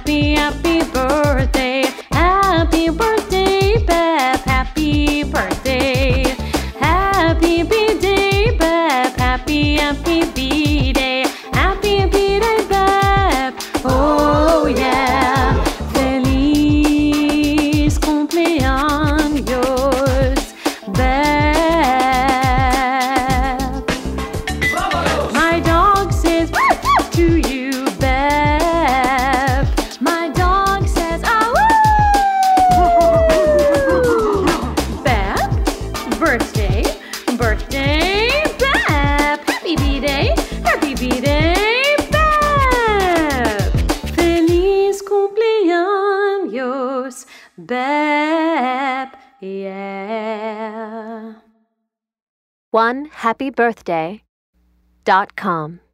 happy, happy birthday. Happy birthday, Bep. Happy birthday. Happy B-Day, Bep. Happy, happy B-Day. Happy B-Day, Bep. Oh yeah. Feliz cumpleaños, Bep. My dog says to you, Bep. My dog says, ah, woo! Bep, birthday, birthday, Bep. Happy B-Day, Bep. Feliz cumpleaños, Bep. Yeah. OneHappyBirthday.com